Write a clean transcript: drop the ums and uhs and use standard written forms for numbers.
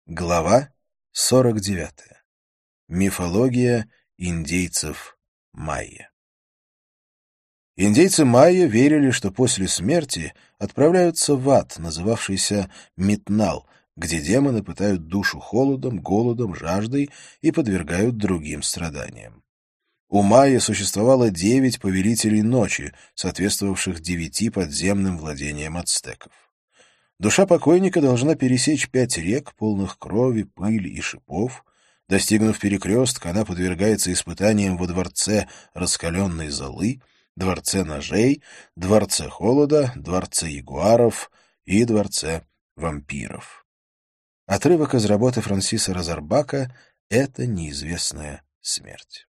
Глава 49. Мифология индейцев майя. Индейцы майя верили, что после смерти отправляются в ад, называвшийся Митнал, где демоны пытают душу холодом, голодом, жаждой и подвергают другим страданиям. У майя существовало 9 повелителей ночи, соответствовавших 9 подземным владениям ацтеков. Душа покойника должна пересечь 5 рек, полных крови, пыли и шипов. Достигнув перекрестка, она подвергается испытаниям во дворце раскаленной золы, дворце ножей, дворце холода, дворце ягуаров и дворце вампиров. Отрывок из работы Франсиса Розарбака «Это неизвестная смерть».